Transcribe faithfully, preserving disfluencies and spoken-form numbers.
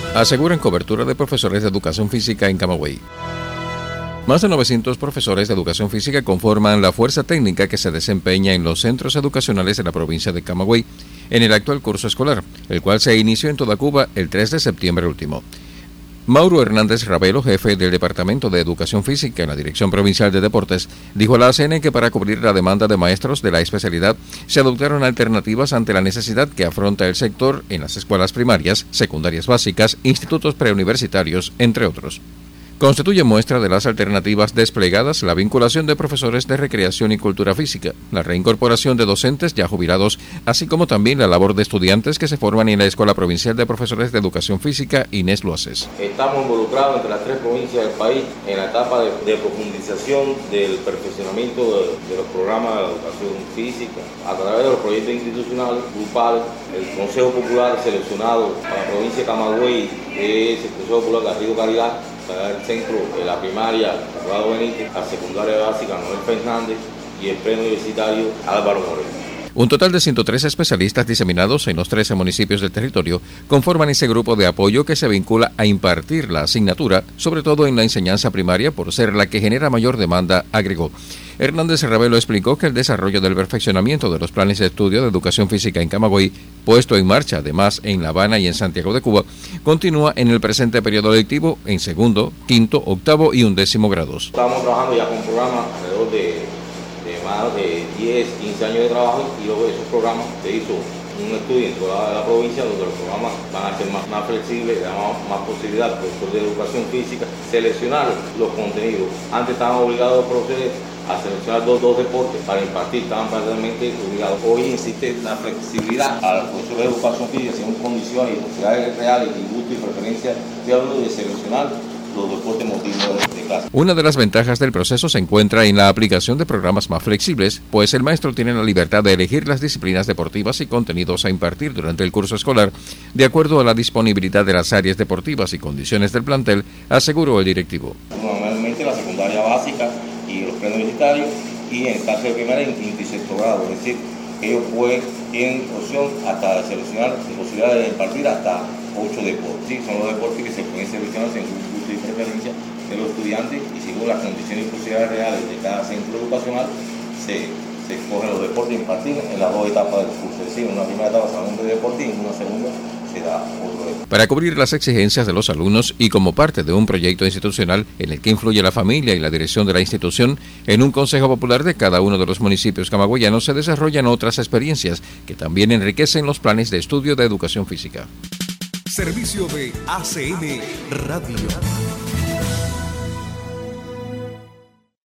aseguran cobertura de profesores de educación física en Camagüey. Más de novecientos profesores de educación física conforman la fuerza técnica que se desempeña en los centros educacionales de la provincia de Camagüey en el actual curso escolar, el cual se inició en toda Cuba el tres de septiembre último. Mauro Hernández Ravelo, jefe del Departamento de Educación Física en la Dirección Provincial de Deportes, dijo a la A C N que para cubrir la demanda de maestros de la especialidad se adoptaron alternativas ante la necesidad que afronta el sector en las escuelas primarias, secundarias básicas, institutos preuniversitarios, entre otros. Constituye muestra de las alternativas desplegadas la vinculación de profesores de recreación y cultura física, la reincorporación de docentes ya jubilados, así como también la labor de estudiantes que se forman en la Escuela Provincial de Profesores de Educación Física Inés Luaces. Estamos involucrados entre las tres provincias del país en la etapa de, de profundización del perfeccionamiento de, de los programas de educación física a través de los proyectos institucionales, grupales. El Consejo Popular seleccionado para la provincia de Camagüey es el Consejo Popular Garrido Caridad, el centro de la primaria Eduardo Benítez, la secundaria básica Noel Fernández y el preuniversitario Álvaro Moreno. Un total de ciento tres especialistas diseminados en los trece municipios del territorio conforman ese grupo de apoyo que se vincula a impartir la asignatura, sobre todo en la enseñanza primaria, por ser la que genera mayor demanda, agregó. Hernández Ravelo explicó que el desarrollo del perfeccionamiento de los planes de estudio de educación física en Camagüey, puesto en marcha además en La Habana y en Santiago de Cuba, continúa en el presente periodo lectivo en segundo, quinto, octavo y undécimo grados. Estamos trabajando ya con programas alrededor de, de más de diez, quince años de trabajo, y luego de esos programas se hizo un estudio en toda la provincia donde los programas van a ser más, más flexibles, da más, más posibilidad al profesor de educación física seleccionar los contenidos. Antes estaban obligados a proceder a seleccionar dos, dos deportes para impartir, estaban parcialmente obligados. Hoy existe la flexibilidad a los profesores de educación física según condiciones y necesidades reales y gusto y preferencia de hablo de seleccionar los deportes motivos de clase. Una de las ventajas del proceso se encuentra en la aplicación de programas más flexibles, pues el maestro tiene la libertad de elegir las disciplinas deportivas y contenidos a impartir durante el curso escolar, de acuerdo a la disponibilidad de las áreas deportivas y condiciones del plantel, aseguró el directivo. Normalmente la secundaria básica y los preuniversitarios, y en el caso de primaria en quinto y sexto grado, es decir, ellos pueden, tienen opción hasta de seleccionar la posibilidad de impartir hasta ocho deportes. Sí, son los deportes que se pueden seleccionar según gusto y preferencia de los estudiantes y según las condiciones y posibilidades reales de cada centro educacional se, se escogen los deportes a impartir en las dos etapas del curso. Es decir, en una primera etapa será un deporte y en una segunda será otro deporte. Para cubrir las exigencias de los alumnos y como parte de un proyecto institucional en el que influye la familia y la dirección de la institución, en un consejo popular de cada uno de los municipios camagüeyanos se desarrollan otras experiencias que también enriquecen los planes de estudio de educación física. Servicio de A C N Radio.